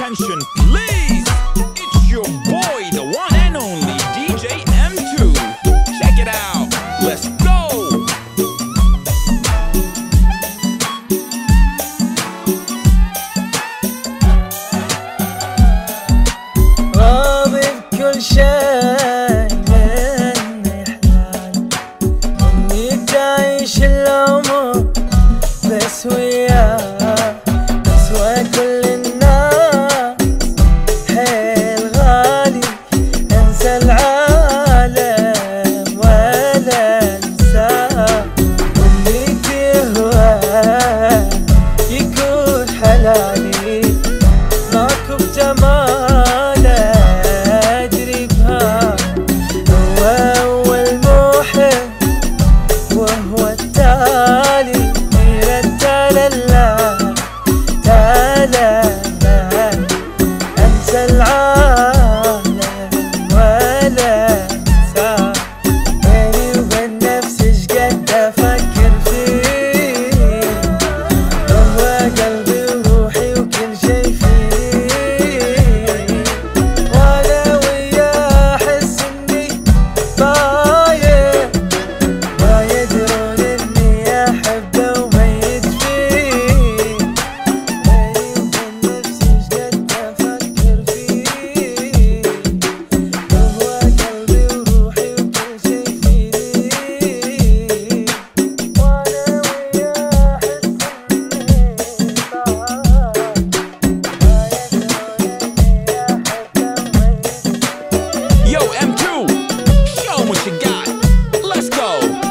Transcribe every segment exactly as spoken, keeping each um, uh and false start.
attention, please. It's your boy, the one and only D J M two. Check it out. Let's go. راضي بكل شيء مني حلال، اني تعيش العمر بس وياه، اسوى كل الناس حيل غالي، انسى العالم ولا انساه، واللي تهواه يكون حلالي، ماكو بجماله ادري بها، هو اول محب وهو التالي، انسى العالم ولا انساه، بيني وبين نفسي شقد افكر فيه، هو قلبي وروحي وكل شي فيه، وانا وياه احس اني باين، ما يدرون اني احبه وميت فيه، Yo, M two, show 'em what you got. Let's go.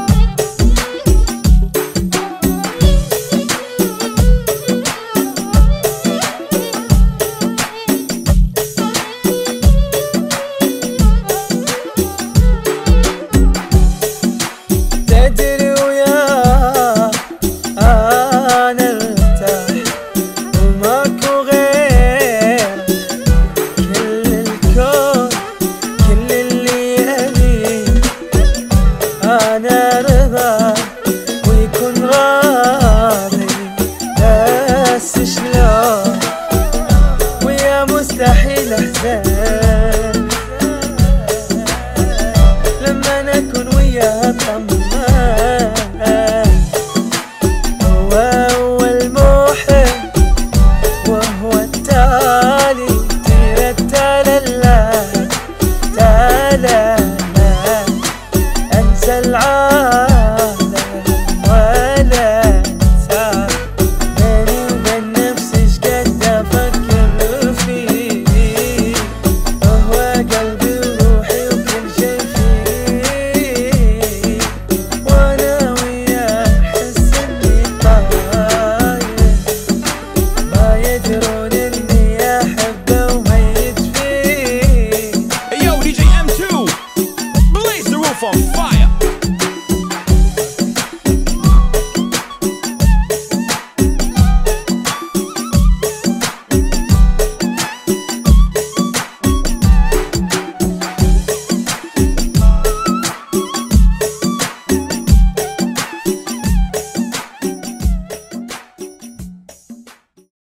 تدري وياه انا ارتاح وماكو غير، كل الكون كل اللي يبي انا رضا ويكون راضي، بس شلون ويا مستحيل احزن، لما نكون وياه طمان، هو اول محب وهو التالي، تيرة تلالا تلالا، انسى العالم ولا انساه، بيني وبين نفسي شقد افكر فيه، هو قلبي وروحي وكل شي فيه، وانا وياه احس اني طاير، ما يدرون اني احبه وميت فيه. Hey, yo, D J M two, blaze the roof on fire.